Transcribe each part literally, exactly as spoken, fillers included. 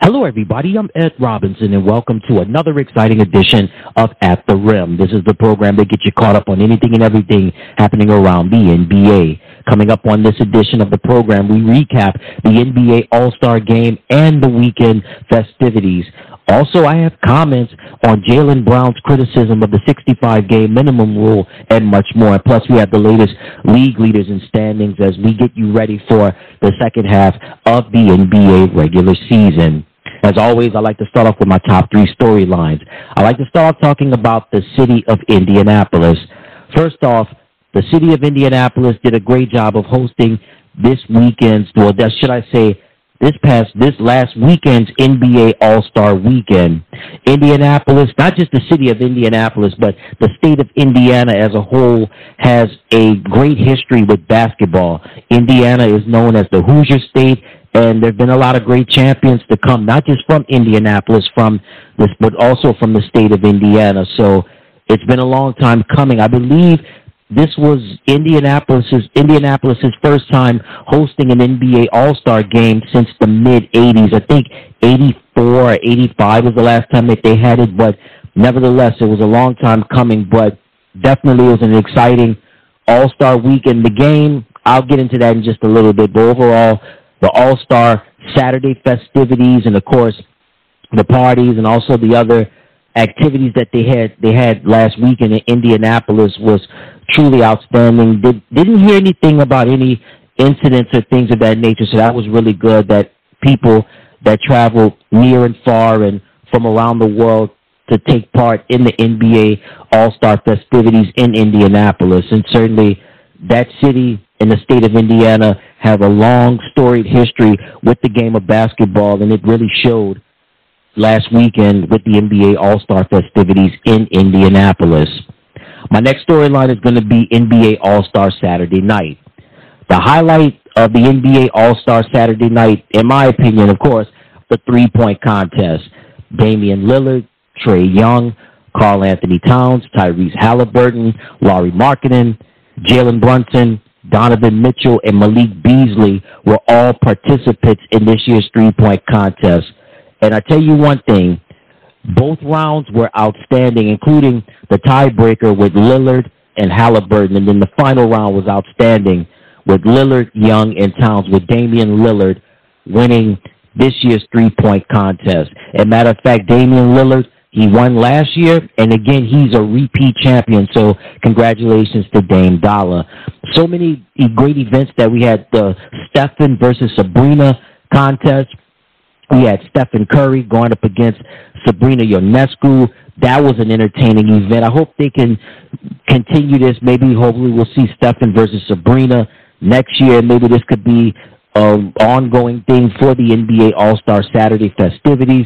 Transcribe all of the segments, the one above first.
Hello, everybody. I'm Ed Robinson, and welcome to another exciting edition of At the Rim. This is the program that gets you caught up on anything and everything happening around the N B A. Coming up on this edition of the program, we recap the N B A All-Star Game and the weekend festivities. Also, I have comments on Jaylen Brown's criticism of the sixty-five game minimum rule and much more. Plus, we have the latest league leaders and standings as we get you ready for the second half of the N B A regular season. As always, I like to start off with my top three storylines. I like to start off talking about the city of Indianapolis. First off, the city of Indianapolis did a great job of hosting this weekend's, or should I say, this past, this last weekend's N B A All-Star Weekend. Indianapolis, not just the city of Indianapolis, but the state of Indiana as a whole has a great history with basketball. Indiana is known as the Hoosier State, and there have been a lot of great champions to come, not just from Indianapolis, from this, but also from the state of Indiana. So it's been a long time coming. I believe this was Indianapolis's Indianapolis's first time hosting an N B A All-Star game since the mid eighties. I think eighty-four or eighty-five was the last time that they had it, but nevertheless, it was a long time coming, but definitely it was an exciting All-Star weekend. The game, I'll get into that in just a little bit, but overall, the All-Star Saturday festivities and, of course, the parties and also the other activities that they had they had last weekend in Indianapolis was truly outstanding. Did, didn't hear anything about any incidents or things of that nature, so that was really good that people that travel near and far and from around the world to take part in the N B A All-Star festivities in Indianapolis. And certainly that city and the state of Indiana have a long, storied history with the game of basketball, and it really showed last weekend with the N B A All-Star festivities in Indianapolis. My next storyline is going to be N B A All-Star Saturday night. The highlight of the N B A All-Star Saturday night, in my opinion, of course, the three-point contest. Damian Lillard, Trae Young, Karl Anthony Towns, Tyrese Halliburton, Lauri Markkanen, Jalen Brunson, Donovan Mitchell, and Malik Beasley were all participants in this year's three-point contest. And I tell you one thing, both rounds were outstanding, including the tiebreaker with Lillard and Halliburton. And then the final round was outstanding with Lillard, Young, and Towns, with Damian Lillard winning this year's three-point contest. As a matter of fact, Damian Lillard, he won last year, and again, he's a repeat champion, so congratulations to Dame Dollar. So many great events that we had, the Stephen versus Sabrina contest. We had Stephen Curry going up against Sabrina Ionescu. That was an entertaining event. I hope they can continue this. Maybe, hopefully, we'll see Stephen versus Sabrina next year. Maybe this could be an ongoing thing for the N B A All-Star Saturday festivities.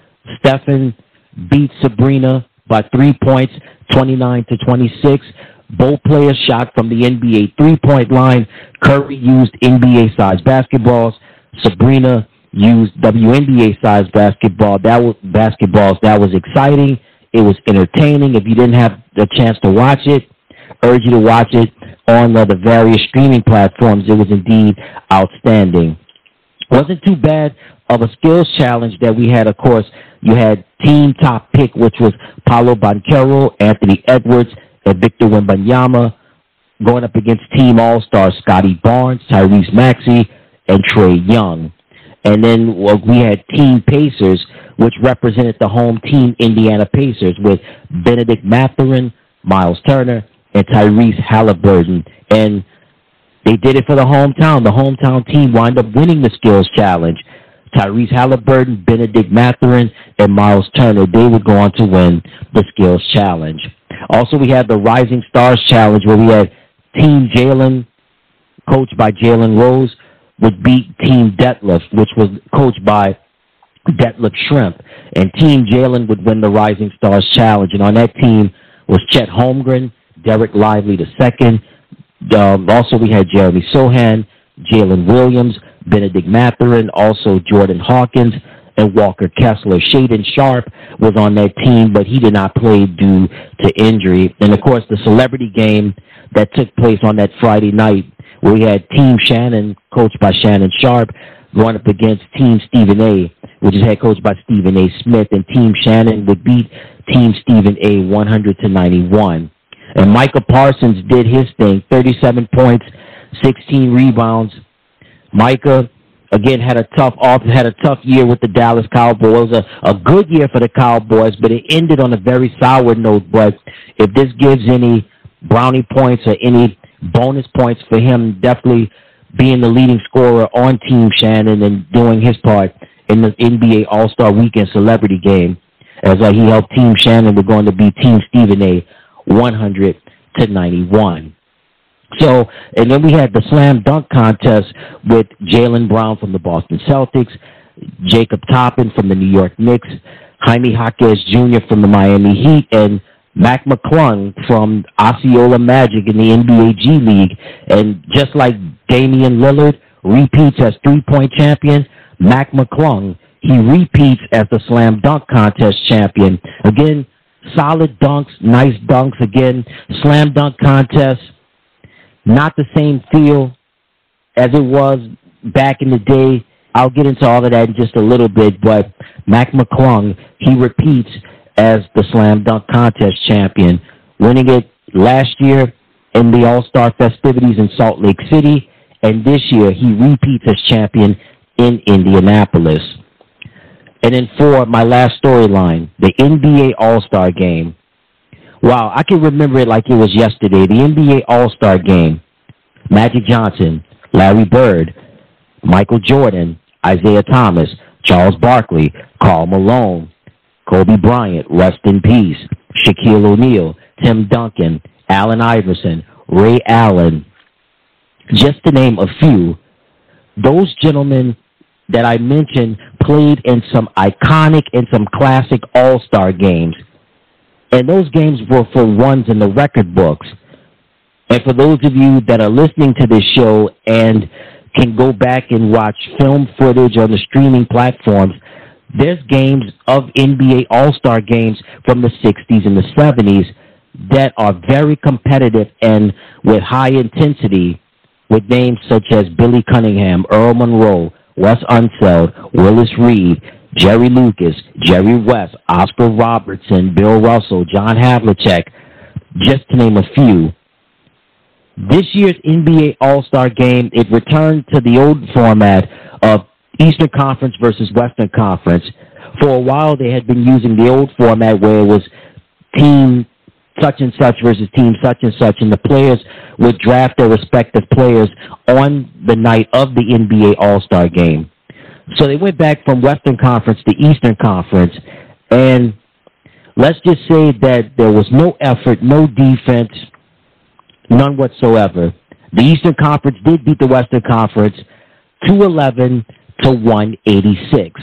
Stephen beat Sabrina by three points, twenty-nine to twenty-six. Both players shot from the N B A three-point line. Curry used N B A-sized basketballs. Sabrina used W N B A-sized basketball. That was basketballs. That was exciting. It was entertaining. If you didn't have the chance to watch it, urge you to watch it on uh, the various streaming platforms. It was indeed outstanding. Wasn't too bad of a skills challenge that we had. Of course, you had team top pick, which was Paolo Banchero, Anthony Edwards, and Victor Wembanyama, going up against team all-stars Scotty Barnes, Tyrese Maxey, and Trae Young. And then well, we had Team Pacers, which represented the home team Indiana Pacers, with Benedict Mathurin, Miles Turner, and Tyrese Halliburton. And they did it for the hometown. The hometown team wound up winning the skills challenge. Tyrese Halliburton, Benedict Mathurin, and Miles Turner, they would go on to win the skills challenge. Also, we had the Rising Stars Challenge, where we had Team Jalen, coached by Jalen Rose, would beat Team Detlef, which was coached by Detlef Shrimp. And Team Jalen would win the Rising Stars Challenge. And on that team was Chet Holmgren, Derek Lively the second. Um, also, we had Jeremy Sohan, Jalen Williams, Benedict Mathurin, also Jordan Hawkins, and Walker Kessler. Shaedon Sharpe was on that team, but he did not play due to injury. And, of course, the celebrity game that took place on that Friday night, where we had Team Shannon, coached by Shannon Sharpe, going up against Team Stephen A., which is head coached by Stephen A. Smith, and Team Shannon would beat Team Stephen A. one hundred to ninety-one. And Micah Parsons did his thing, thirty-seven points, sixteen rebounds. Micah, again, had a tough off, had a tough year with the Dallas Cowboys, a, a good year for the Cowboys, but it ended on a very sour note. But if this gives any brownie points or any bonus points for him, definitely being the leading scorer on Team Shannon and doing his part in the N B A All-Star Weekend Celebrity Game, as uh, he helped Team Shannon. We're going to be Team Stephen A. one hundred to ninety-one. So, and then we had the slam dunk contest with Jaylen Brown from the Boston Celtics, Jacob Toppin from the New York Knicks, Jaime Jaquez Junior from the Miami Heat, and Mac McClung from Osceola Magic in the N B A G League. And just like Damian Lillard repeats as three-point champion, Mac McClung, he repeats as the slam dunk contest champion. Again, solid dunks, nice dunks. Again, slam dunk contest, not the same feel as it was back in the day. I'll get into all of that in just a little bit, but Mac McClung, he repeats as the slam dunk contest champion, winning it last year in the All-Star festivities in Salt Lake City, and this year he repeats as champion in Indianapolis. And then for my last storyline, the N B A All-Star Game. Wow, I can remember it like it was yesterday. The N B A All-Star Game. Magic Johnson, Larry Bird, Michael Jordan, Isaiah Thomas, Charles Barkley, Karl Malone, Kobe Bryant, rest in peace, Shaquille O'Neal, Tim Duncan, Allen Iverson, Ray Allen, just to name a few. Those gentlemen that I mentioned played in some iconic and some classic all-star games. And those games were for ones in the record books. And for those of you that are listening to this show and can go back and watch film footage on the streaming platforms, there's games of N B A All-Star games from the sixties and the seventies that are very competitive and with high intensity, with names such as Billy Cunningham, Earl Monroe, Wes Unseld, Willis Reed, Jerry Lucas, Jerry West, Oscar Robertson, Bill Russell, John Havlicek, just to name a few. This year's N B A All-Star Game, it returned to the old format of Eastern Conference versus Western Conference. For a while, they had been using the old format where it was team such and such versus team such and such, and the players would draft their respective players on the night of the N B A All-Star Game. So they went back from Western Conference to Eastern Conference, and let's just say that there was no effort, no defense, none whatsoever. The Eastern Conference did beat the Western Conference two eleven to one eighty-six.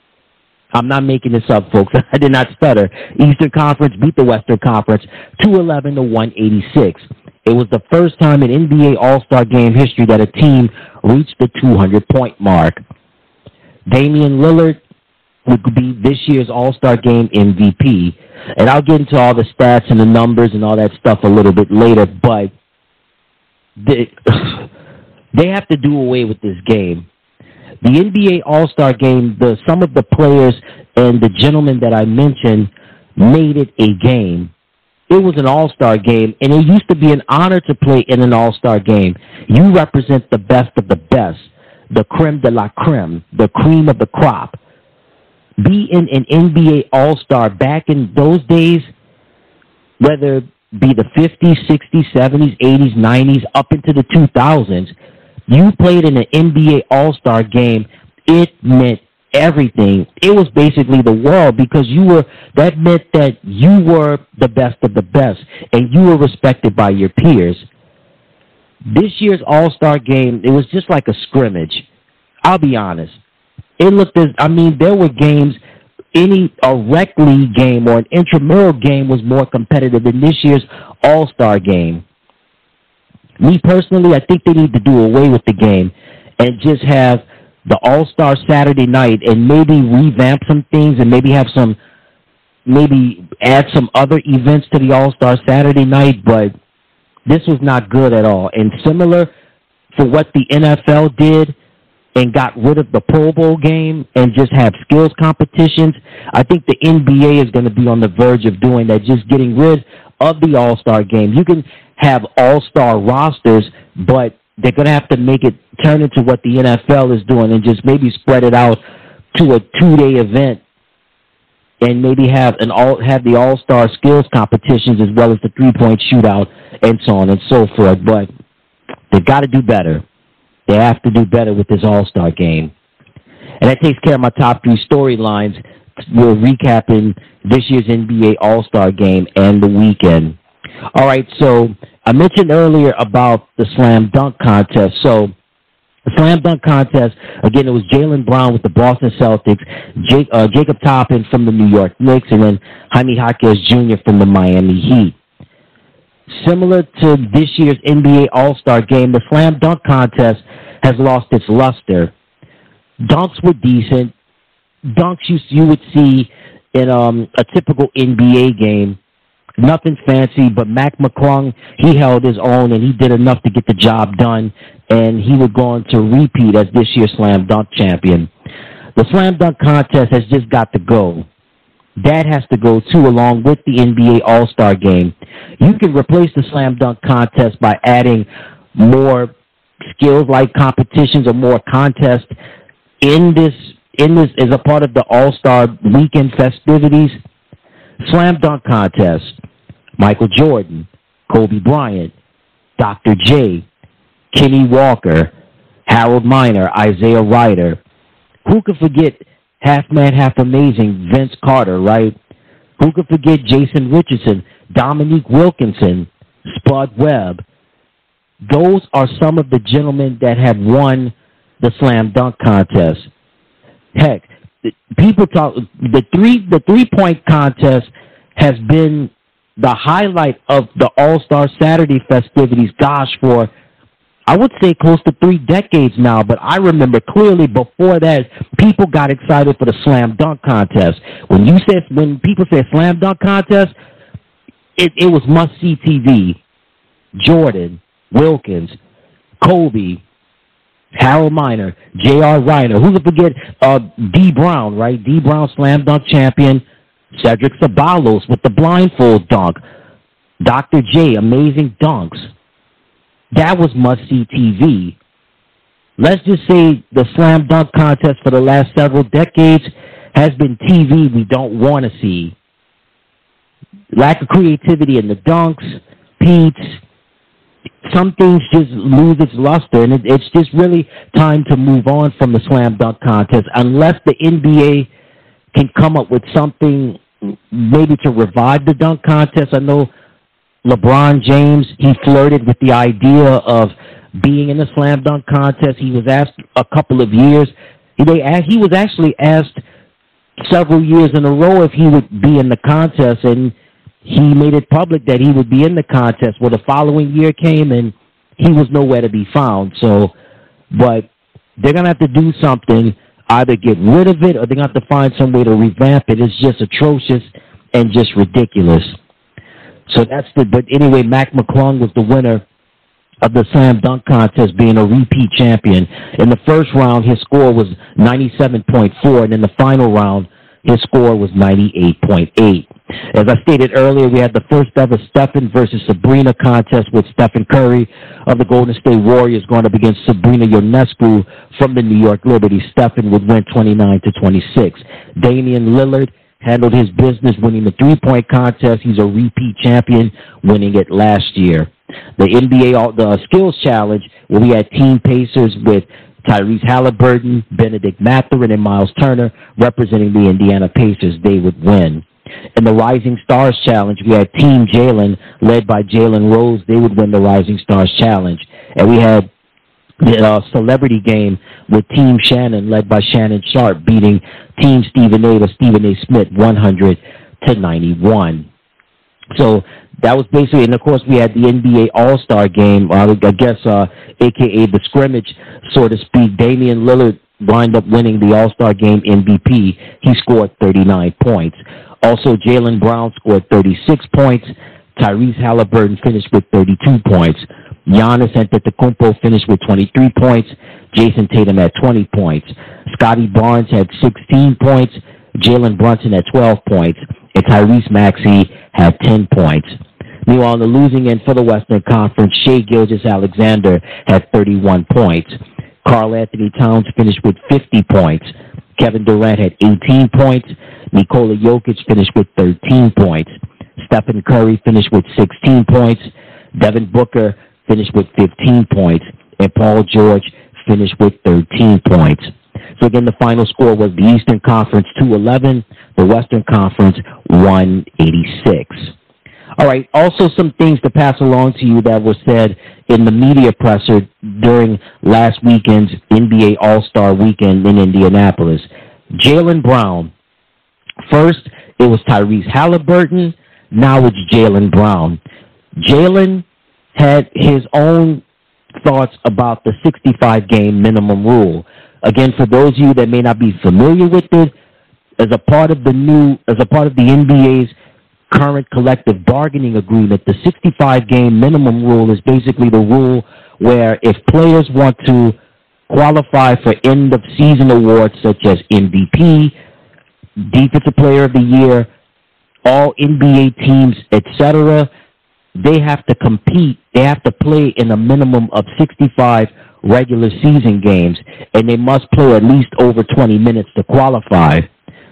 I'm not making this up, folks. I did not stutter. Eastern Conference beat the Western Conference two eleven to one eighty-six. It was the first time in N B A All-Star Game history that a team reached the two hundred point mark. Damian Lillard would be this year's All-Star Game M V P. And I'll get into all the stats and the numbers and all that stuff a little bit later, but they, they have to do away with this game. The N B A All-Star Game, the, some of the players and the gentlemen that I mentioned made it a game. It was an All-Star Game, and it used to be an honor to play in an All-Star Game. You represent the best of the best, the creme de la creme, the cream of the crop. Being an N B A All-Star back in those days, whether it be the fifties, sixties, seventies, eighties, nineties, up into the two thousands, you played in an N B A All-Star Game, it meant everything. It was basically the world, because you were, that meant that you were the best of the best, and you were respected by your peers. This year's All-Star Game, it was just like a scrimmage. I'll be honest. It looked as, I mean, there were games, any, a rec league game or an intramural game was more competitive than this year's All-Star Game. Me personally, I think they need to do away with the game and just have the All-Star Saturday night and maybe revamp some things and maybe have some, maybe add some other events to the All-Star Saturday night, but this was not good at all. And similar for what the N F L did and got rid of the Pro Bowl game and just have skills competitions, I think the N B A is going to be on the verge of doing that, just getting rid of the All-Star game. You can have All-Star rosters, but they're going to have to make it turn into what the N F L is doing and just maybe spread it out to a two-day event and maybe have an all have the All-Star skills competitions as well as the three-point shootout and so on and so forth. But they've got to do better. They have to do better with this All-Star game. And that takes care of my top three storylines. We're recapping this year's N B A All-Star game and the weekend. All right, so I mentioned earlier about the slam dunk contest. So the slam dunk contest, again, it was Jaylen Brown with the Boston Celtics, Jake, uh, Jacob Toppin from the New York Knicks, and then Jaime Jaquez Junior from the Miami Heat. Similar to this year's N B A All-Star game, the slam dunk contest has lost its luster. Dunks were decent. Dunks you, you would see in um, a typical N B A game. Nothing fancy, but Mac McClung, he held his own, and he did enough to get the job done, and he would go on to repeat as this year's slam dunk champion. The slam dunk contest has just got to go. That has to go, too, along with the N B A All-Star game. You can replace the slam dunk contest by adding more skills-like competitions or more contests in this, in this as a part of the All-Star weekend festivities. Slam dunk contest. Michael Jordan, Kobe Bryant, Doctor J, Kenny Walker, Harold Miner, Isaiah Ryder. Who could forget half man, half amazing Vince Carter, right? Who could forget Jason Richardson, Dominique Wilkinson, Spud Webb? Those are some of the gentlemen that have won the slam dunk contest. Heck, people talk the three the three point contest has been the highlight of the All-Star Saturday festivities, gosh, for I would say close to three decades now, but I remember clearly before that, people got excited for the slam dunk contest. When you said when people said slam dunk contest, it, it was must-see T V. Jordan, Wilkins, Kobe, Harold Miner, J R. Reiner. Who could forget uh, D. Brown, right? D. Brown, slam dunk champion. Cedric Ceballos with the blindfold dunk. Doctor J, amazing dunks. That was must-see T V. Let's just say the slam dunk contest for the last several decades has been T V we don't want to see. Lack of creativity in the dunks, Pete's. Some things just lose its luster, and it, it's just really time to move on from the slam dunk contest unless the N B A can come up with something maybe to revive the dunk contest. I know LeBron James, he flirted with the idea of being in the slam dunk contest. He was asked a couple of years. They, he was actually asked several years in a row if he would be in the contest, and he made it public that he would be in the contest. Well, the following year came, and he was nowhere to be found. So, but they're going to have to do something, either get rid of it or they're going to have to find some way to revamp it. It's just atrocious and just ridiculous. So that's the, but anyway, Mac McClung was the winner of the slam dunk contest, being a repeat champion. In the first round, his score was ninety-seven point four, and in the final round, his score was ninety-eight point eight. As I stated earlier, we had the first ever Stephen versus Sabrina contest with Stephen Curry of the Golden State Warriors going up against Sabrina Ionescu from the New York Liberty. Stephen would win twenty-nine to twenty-six. Damian Lillard handled his business, winning the three-point contest. He's a repeat champion, winning it last year. The N B A the Skills Challenge, where we had Team Pacers with Tyrese Halliburton, Benedict Mathurin, and Miles Turner representing the Indiana Pacers. They would win. In the Rising Stars Challenge, we had Team Jalen, led by Jalen Rose. They would win the Rising Stars Challenge. And we had the uh, Celebrity Game with Team Shannon, led by Shannon Sharp, beating Team Stephen A. with Stephen A. Smith one hundred to ninety-one. So that was basically, and of course we had the N B A All-Star Game, uh, I guess, uh, a k a the scrimmage, so to speak. Damian Lillard wound up winning the All-Star Game M V P. He scored thirty-nine points. Also, Jaylen Brown scored thirty-six points. Tyrese Halliburton finished with thirty-two points. Giannis Antetokounmpo finished with twenty-three points. Jason Tatum had twenty points. Scotty Barnes had sixteen points. Jalen Brunson had twelve points. And Tyrese Maxey had ten points. Meanwhile, on the losing end for the Western Conference, Shai Gilgeous-Alexander had thirty-one points. Karl Anthony Towns finished with fifty points. Kevin Durant had eighteen points. Nikola Jokic finished with thirteen points. Stephen Curry finished with sixteen points. Devin Booker finished with fifteen points. And Paul George finished with thirteen points. So again, the final score was the Eastern Conference two eleven, the Western Conference one eighty-six. All right, also some things to pass along to you that were said in the media presser during last weekend's N B A All-Star Weekend in Indianapolis. Jaylen Brown. First, it was Tyrese Halliburton. Now it's Jaylen Brown. Jaylen had his own thoughts about the sixty-five game minimum rule. Again, for those of you that may not be familiar with it, as a part of the new, as a part of the N B A's current collective bargaining agreement, the sixty-five game minimum rule is basically the rule where if players want to qualify for end-of-season awards such as M V P, Defensive Player of the Year, all N B A teams, et cetera, they have to compete. They have to play in a minimum of sixty-five regular season games, and they must play at least over twenty minutes to qualify.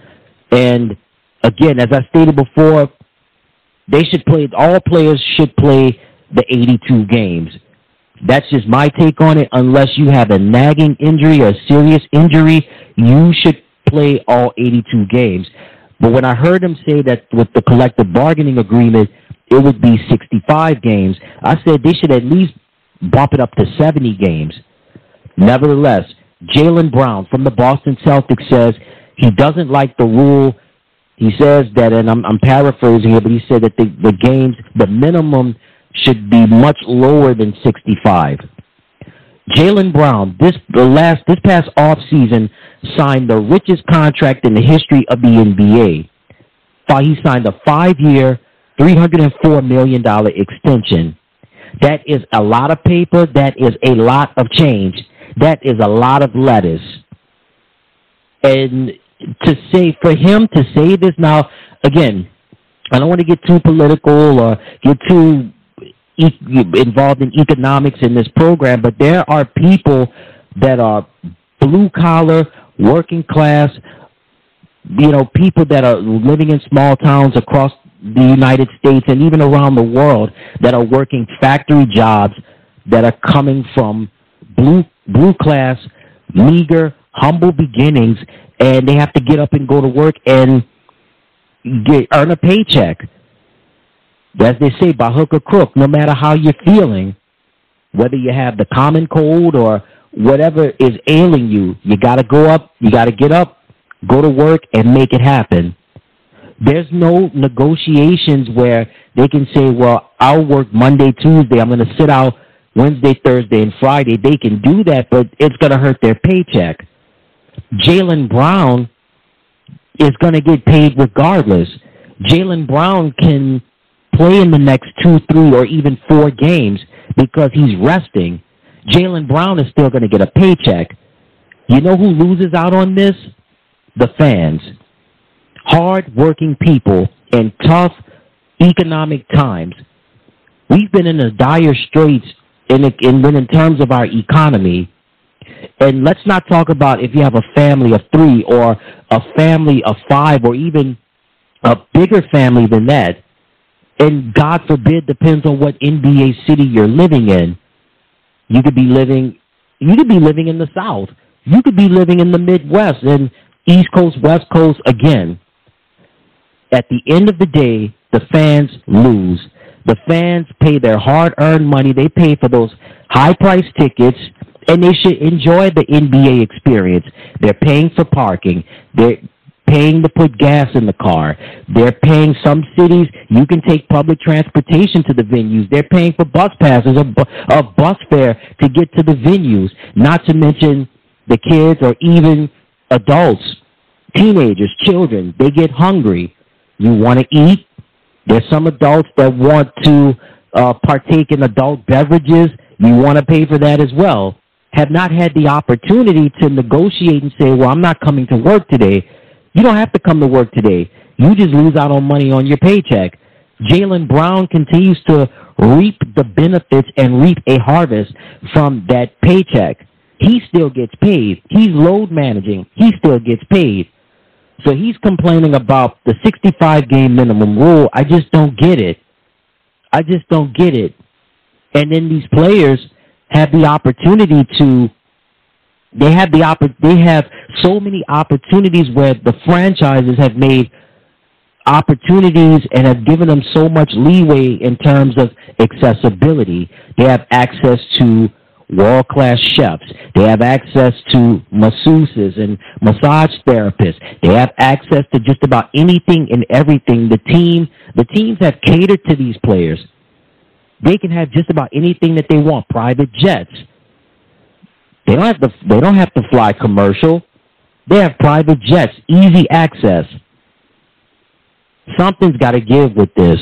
And again, as I stated before, they should play, all players should play the eighty-two games. That's just my take on it. Unless you have a nagging injury or a serious injury, you should play all eighty-two games. But when I heard him say that with the collective bargaining agreement, it would be sixty-five games, I said they should at least bump it up to seventy games. Nevertheless, Jaylen Brown from the Boston Celtics says he doesn't like the rule. He says that, and I'm, I'm paraphrasing here, but he said that the, the games, the minimum should be much lower than sixty-five. Jaylen Brown, this the last this past offseason, signed the richest contract in the history of the N B A. He signed a five-year, three hundred four million dollars extension. That is a lot of paper. That is a lot of change. That is a lot of lettuce. And to say, for him to say this now, again, I don't want to get too political or get too e- involved in economics in this program, but there are people that are blue-collar, working-class, you know, people that are living in small towns across the United States and even around the world that are working factory jobs that are coming from blue blue class, meager, humble beginnings, and they have to get up and go to work and get, earn a paycheck. As they say, by hook or crook, no matter how you're feeling, whether you have the common cold or whatever is ailing you, you got to go up, you got to get up, go to work, and make it happen. There's no negotiations where they can say, well, I'll work Monday, Tuesday, I'm going to sit out Wednesday, Thursday, and Friday. They can do that, but it's going to hurt their paycheck. Jaylen Brown is going to get paid regardless. Jaylen Brown can play in the next two, three, or even four games because he's resting. Jaylen Brown is still going to get a paycheck. You know who loses out on this? The fans. Hard-working people in tough economic times. We've been in a dire straits in, in, in terms of our economy. And let's not talk about if you have a family of three or a family of five or even a bigger family than that. And God forbid, depends on what N B A city you're living in. You could be living, you could be living in the South. You could be living in the Midwest and East Coast, West Coast again. At the end of the day, the fans lose. The fans pay their hard-earned money. They pay for those high-priced tickets, and they should enjoy the N B A experience. They're paying for parking. They're paying to put gas in the car. They're paying, some cities, you can take public transportation to the venues. They're paying for bus passes, a, bu- a bus fare to get to the venues, not to mention the kids or even adults, teenagers, children. They get hungry. You want to eat? There's some adults that want to uh, partake in adult beverages. you want to pay for that as well, have not had the opportunity to negotiate and say, well, I'm not coming to work today. You don't have to come to work today. You just lose out on money on your paycheck. Jaylen Brown continues to reap the benefits and reap a harvest from that paycheck. He still gets paid. He's load managing. He still gets paid. So he's complaining about the sixty-five game minimum rule. I just don't get it. I just don't get it. And then these players have the opportunity to, they have the oppor- they have so many opportunities where the franchises have made opportunities and have given them so much leeway in terms of accessibility. They have access to world-class chefs. They have access to masseuses and massage therapists. They have access to just about anything and everything. The team, the teams have catered to these players. They can have just about anything that they want. Private jets. They don't have to. They don't have to fly commercial. They have private jets, easy access. Something's got to give with this.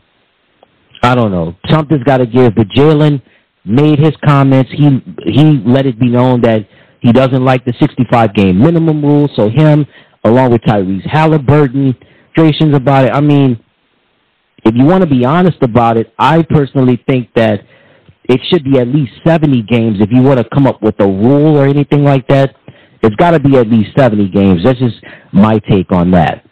I don't know. Something's got to give. But Jaylen made his comments. He he let it be known that he doesn't like the sixty-five game minimum rule. So him, along with Tyrese Halliburton, frustrations about it. I mean, if you want to be honest about it, I personally think that it should be at least seventy games. If you want to come up with a rule or anything like that, it's got to be at least seventy games. That's just my take on that.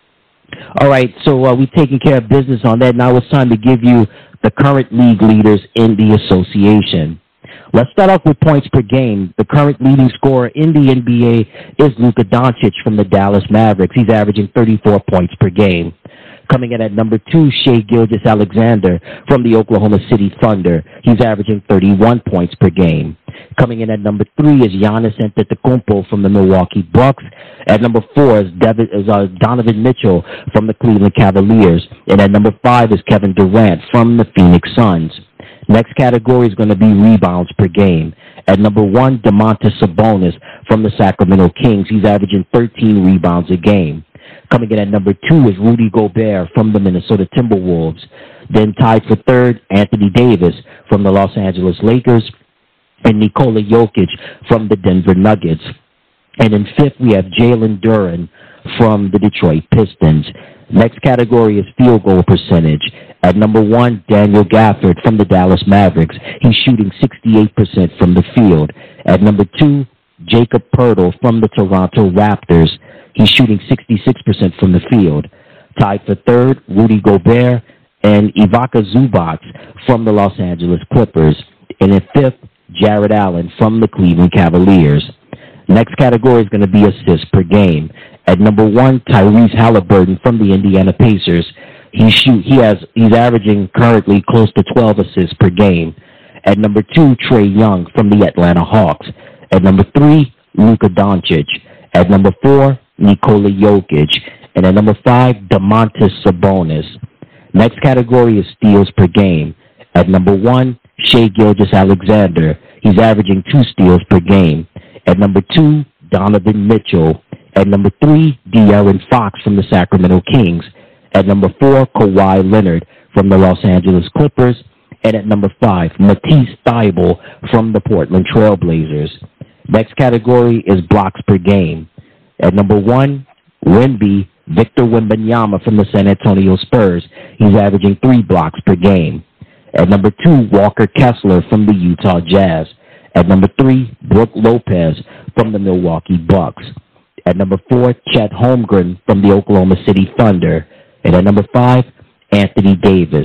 All right, so uh, we've taken care of business on that. Now it's time to give you the current league leaders in the association. Let's start off with points per game. The current leading scorer in the N B A is Luka Doncic from the Dallas Mavericks. He's averaging thirty-four points per game. Coming in at number two, Shai Gilgeous-Alexander from the Oklahoma City Thunder. He's averaging thirty-one points per game. Coming in at number three is Giannis Antetokounmpo from the Milwaukee Bucks. At number four is, Devin, is uh, Donovan Mitchell from the Cleveland Cavaliers. And at number five is Kevin Durant from the Phoenix Suns. Next category is going to be rebounds per game. At number one, Domantas Sabonis from the Sacramento Kings. He's averaging thirteen rebounds a game. Coming in at number two is Rudy Gobert from the Minnesota Timberwolves. Then tied for third, Anthony Davis from the Los Angeles Lakers, and Nikola Jokic from the Denver Nuggets. And in fifth, we have Jalen Duren from the Detroit Pistons. Next category is field goal percentage. At number one, Daniel Gafford from the Dallas Mavericks. He's shooting sixty-eight percent from the field. At number two, Jakob Poeltl from the Toronto Raptors. He's shooting sixty-six percent from the field. Tied for third, Rudy Gobert and Ivica Zubac from the Los Angeles Clippers. And in fifth, Jared Allen from the Cleveland Cavaliers. Next category is going to be assists per game. At number one, Tyrese Halliburton from the Indiana Pacers. He shoot he has he's averaging currently close to twelve assists per game. At number two, Trae Young from the Atlanta Hawks. At number three, Luka Doncic. At number four, Nikola Jokic. And at number five, Domantas Sabonis. Next category is steals per game. At number one, Shai Gilgeous-Alexander. He's averaging two steals per game. At number two, Donovan Mitchell. At number three, De'Aaron Fox from the Sacramento Kings. At number four, Kawhi Leonard from the Los Angeles Clippers. And at number five, Matisse Thybulle from the Portland Trail Blazers. Next category is blocks per game. At number one, Wemby, Victor Wembanyama from the San Antonio Spurs. He's averaging three blocks per game. At number two, Walker Kessler from the Utah Jazz. At number three, Brook Lopez from the Milwaukee Bucks. At number four, Chet Holmgren from the Oklahoma City Thunder. And at number five, Anthony Davis.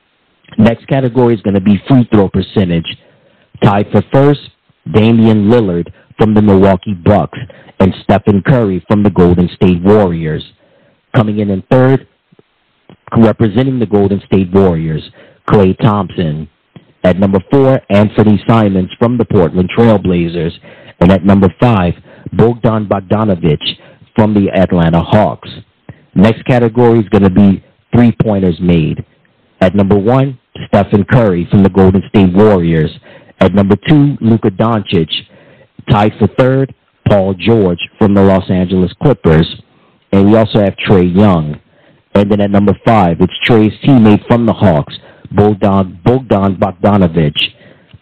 Next category is going to be free throw percentage. Tied for first, Damian Lillard from the Milwaukee Bucks and Stephen Curry from the Golden State Warriors. Coming in in third, representing the Golden State Warriors, Klay Thompson. At number four, Anthony Simons from the Portland Trail Blazers. And at number five, Bogdan Bogdanovic from the Atlanta Hawks. Next category is going to be three-pointers made. At number one, Stephen Curry from the Golden State Warriors. At number two, Luka Doncic. Tied for third, Paul George from the Los Angeles Clippers. And we also have Trae Young. And then at number five, it's Trae's teammate from the Hawks, Bogdan, Bogdan Bogdanovic.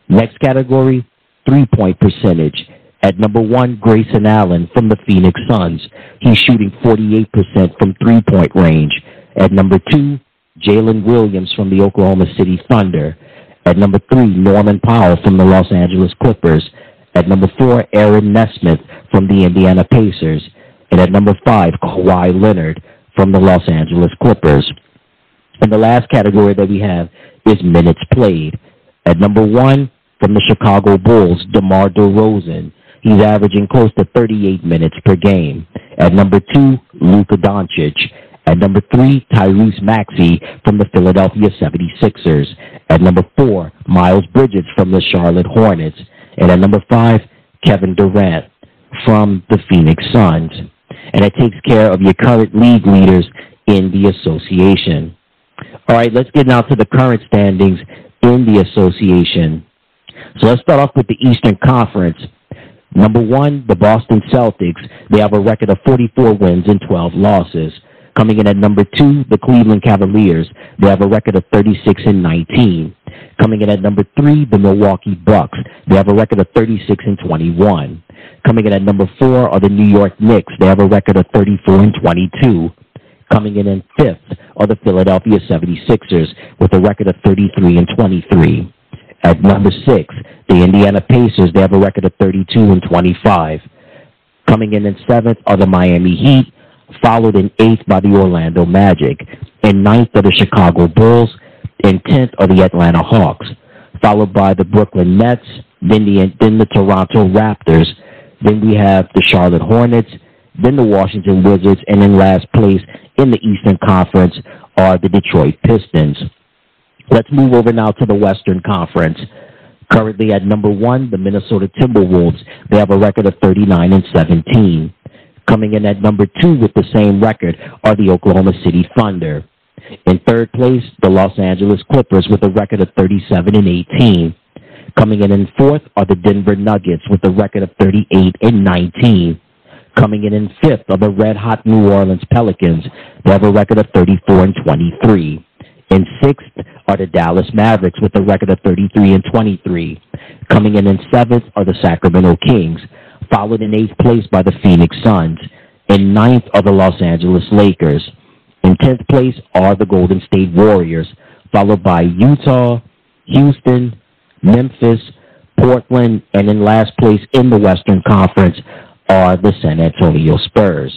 Next category, three-point percentage. At number one, Grayson Allen from the Phoenix Suns. He's shooting forty-eight percent from three-point range. At number two, Jalen Williams from the Oklahoma City Thunder. At number three, Norman Powell from the Los Angeles Clippers. At number four, Aaron Nesmith from the Indiana Pacers. And at number five, Kawhi Leonard from the Los Angeles Clippers. And the last category that we have is minutes played. At number one, from the Chicago Bulls, DeMar DeRozan. He's averaging close to thirty-eight minutes per game. At number two, Luka Doncic. At number three, Tyrese Maxey from the Philadelphia seventy-sixers. At number four, Miles Bridges from the Charlotte Hornets. And at number five, Kevin Durant from the Phoenix Suns. And it takes care of your current league leaders in the association. All right, let's get now to the current standings in the association. So let's start off with the Eastern Conference. Number one, the Boston Celtics. They have a record of forty-four wins and twelve losses. Coming in at number two, the Cleveland Cavaliers. They have a record of thirty-six and nineteen. Coming in at number three, the Milwaukee Bucks. They have a record of thirty-six and twenty-one. Coming in at number four are the New York Knicks. They have a record of thirty-four and twenty-two. Coming in in fifth are the Philadelphia seventy-sixers with a record of thirty-three and twenty-three. At number six, the Indiana Pacers. They have a record of thirty-two and twenty-five. Coming in in seventh are the Miami Heat, followed in eighth by the Orlando Magic. In ninth are the Chicago Bulls. In tenth are the Atlanta Hawks, followed by the Brooklyn Nets, then the, then the Toronto Raptors. Then we have the Charlotte Hornets, then the Washington Wizards, and in last place in the Eastern Conference are the Detroit Pistons. Let's move over now to the Western Conference. Currently at number one, the Minnesota Timberwolves. They have a record of thirty-nine and seventeen. Coming in at number two with the same record are the Oklahoma City Thunder. In third place, the Los Angeles Clippers with a record of thirty-seven and eighteen. Coming in in fourth are the Denver Nuggets with a record of thirty-eight and nineteen. Coming in in fifth are the red-hot New Orleans Pelicans. They have a record of thirty-four and twenty-three. In sixth are the Dallas Mavericks with a record of thirty-three and twenty-three. Coming in in seventh are the Sacramento Kings, followed in eighth place by the Phoenix Suns. In ninth are the Los Angeles Lakers. In tenth place are the Golden State Warriors, followed by Utah, Houston, Memphis, Portland, and in last place in the Western Conference are the San Antonio Spurs.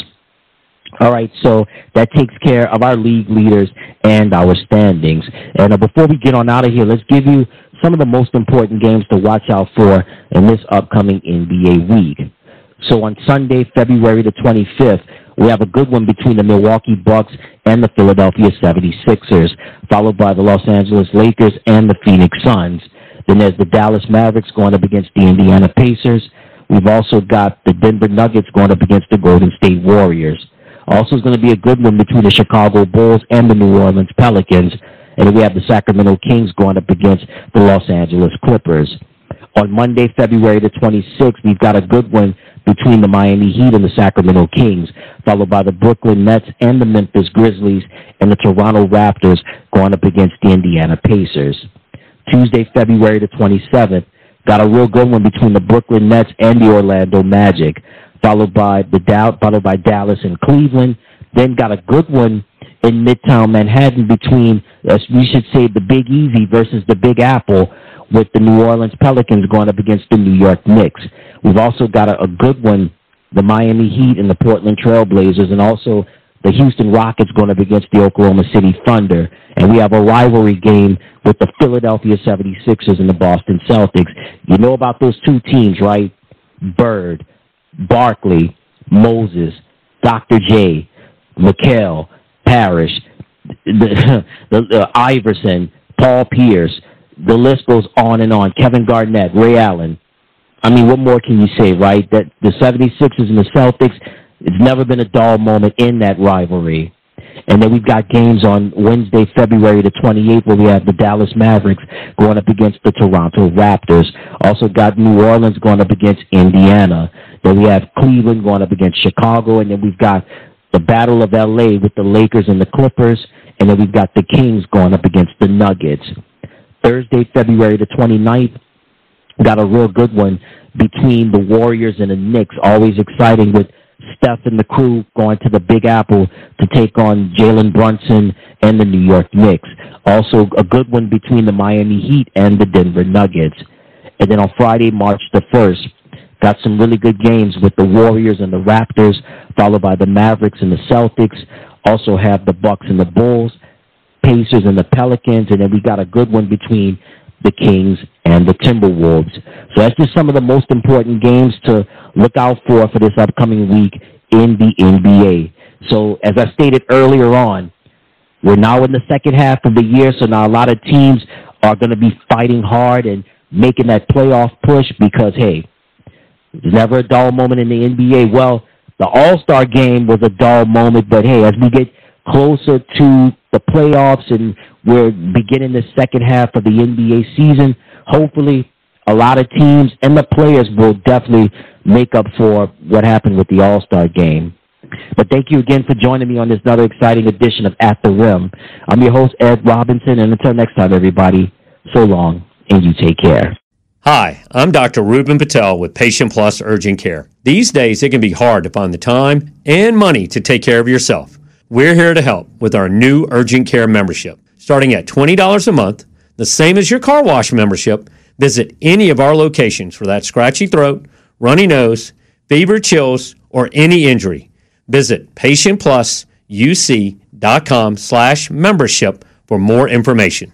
All right, so that takes care of our league leaders and our standings. And uh, before we get on out of here, let's give you some of the most important games to watch out for in this upcoming N B A week. So on Sunday, February the twenty-fifth, we have a good one between the Milwaukee Bucks and the Philadelphia seventy-sixers, followed by the Los Angeles Lakers and the Phoenix Suns. Then there's the Dallas Mavericks going up against the Indiana Pacers. We've also got the Denver Nuggets going up against the Golden State Warriors. Also, it's going to be a good one between the Chicago Bulls and the New Orleans Pelicans. And then we have the Sacramento Kings going up against the Los Angeles Clippers. On Monday, February the twenty-sixth, we've got a good one between the Miami Heat and the Sacramento Kings, followed by the Brooklyn Nets and the Memphis Grizzlies, and the Toronto Raptors going up against the Indiana Pacers. Tuesday, February the twenty-seventh, got a real good one between the Brooklyn Nets and the Orlando Magic, followed by the Dow, followed by Dallas and Cleveland. Then got a good one in Midtown Manhattan between, uh, we should say, the Big Easy versus the Big Apple, with the New Orleans Pelicans going up against the New York Knicks. We've also got a, a good one, the Miami Heat and the Portland Trail Blazers, and also the Houston Rockets going up against the Oklahoma City Thunder. And we have a rivalry game with the Philadelphia seventy-sixers and the Boston Celtics. You know about those two teams, right? Bird, Barkley, Moses, Doctor J, McHale, Parrish, the, the, the Iverson, Paul Pierce. The list goes on and on. Kevin Garnett, Ray Allen. I mean, what more can you say, right? That the seventy-sixers and the Celtics, it's never been a dull moment in that rivalry. And then we've got games on Wednesday, February the twenty-eighth, where we have the Dallas Mavericks going up against the Toronto Raptors. Also got New Orleans going up against Indiana. Then we have Cleveland going up against Chicago. And then we've got the Battle of L A with the Lakers and the Clippers. And then we've got the Kings going up against the Nuggets. Thursday, February the twenty-ninth, got a real good one between the Warriors and the Knicks. Always exciting with Steph and the crew going to the Big Apple to take on Jalen Brunson and the New York Knicks. Also, a good one between the Miami Heat and the Denver Nuggets. And then on Friday, March the first, got some really good games with the Warriors and the Raptors, followed by the Mavericks and the Celtics. Also have the Bucks and the Bulls, Pacers and the Pelicans, and then we got a good one between the Kings and the Timberwolves. So that's just some of the most important games to look out for for this upcoming week in the N B A. So as I stated earlier on, we're now in the second half of the year, so now a lot of teams are going to be fighting hard and making that playoff push because, hey, there's never a dull moment in the N B A. Well, the All-Star game was a dull moment, but hey, as we get closer to the playoffs and we're beginning the second half of the N B A season, hopefully a lot of teams and the players will definitely make up for what happened with the All-Star game. But thank you again for joining me on this another exciting edition of At the Rim. I'm your host, Ed Robinson, and until next time, everybody, so long, and you take care. Hi, I'm Doctor Ruben Patel with Patient Plus Urgent Care. These days, it can be hard to find the time and money to take care of yourself. We're here to help with our new Urgent Care membership. Starting at twenty dollars a month, the same as your car wash membership, visit any of our locations for that scratchy throat, runny nose, fever, chills, or any injury. Visit patientplusuc.com slash membership for more information.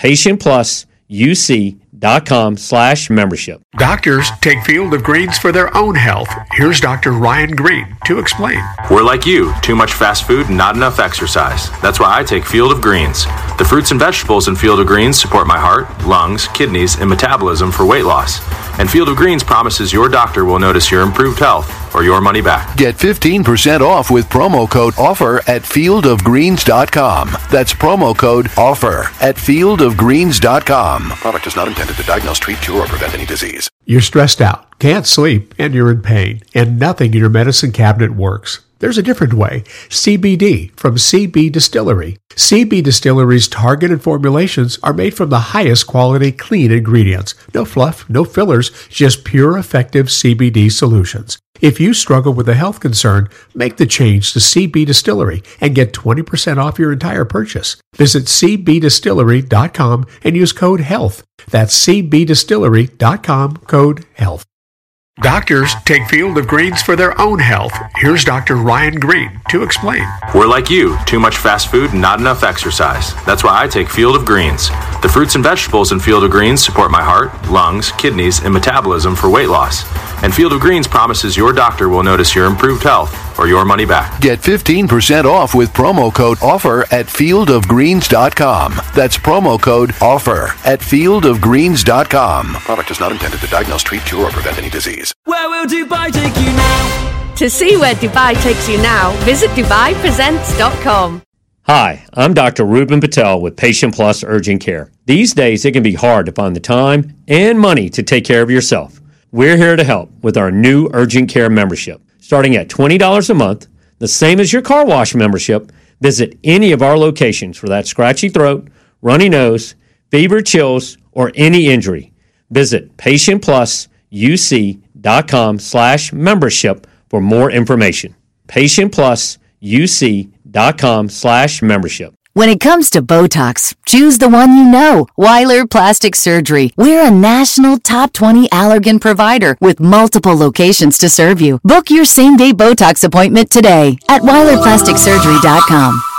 patientplusuc.com slash membership. Doctors take Field of Greens for their own health. Here's Doctor Ryan Green to explain. We're like you, too much fast food and not enough exercise. That's why I take Field of Greens. The fruits and vegetables in Field of Greens support my heart, lungs, kidneys, and metabolism for weight loss. And Field of Greens promises your doctor will notice your improved health or your money back. Get fifteen percent off with promo code OFFER at field of greens dot com. That's promo code OFFER at field of greens dot com. Product is not intended to diagnose, treat, cure, or prevent any disease. You're stressed out, can't sleep, and you're in pain, and nothing in your medicine cabinet works. There's a different way. C B D from C B Distillery. C B Distillery's targeted formulations are made from the highest quality clean ingredients. No fluff, no fillers, just pure effective C B D solutions. If you struggle with a health concern, make the change to C B Distillery and get twenty percent off your entire purchase. Visit c b distillery dot com and use code HEALTH. That's c b distillery dot com, code HEALTH. Doctors take Field of Greens for their own health. Here's Doctor Ryan Green to explain. We're like you, too much fast food and not enough exercise. That's why I take Field of Greens. The fruits and vegetables in Field of Greens support my heart, lungs, kidneys, and metabolism for weight loss. And Field of Greens promises your doctor will notice your improved health or your money back. Get fifteen percent off with promo code OFFER at field of greens dot com. That's promo code OFFER at field of greens dot com. Product is not intended to diagnose, treat, cure, or prevent any disease. Where will Dubai take you now? To see where Dubai takes you now, visit dubai presents dot com. Hi, I'm Doctor Ruben Patel with Patient Plus Urgent Care. These days, it can be hard to find the time and money to take care of yourself. We're here to help with our new Urgent Care membership. Starting at twenty dollars a month, the same as your car wash membership, visit any of our locations for that scratchy throat, runny nose, fever, chills, or any injury. Visit patientplusuc.com slash membership for more information. patientplusuc.com slash membership. When it comes to Botox, choose the one you know, Weiler Plastic Surgery. We're a national top twenty allergen provider with multiple locations to serve you. Book your same-day Botox appointment today at weiler plastic surgery dot com.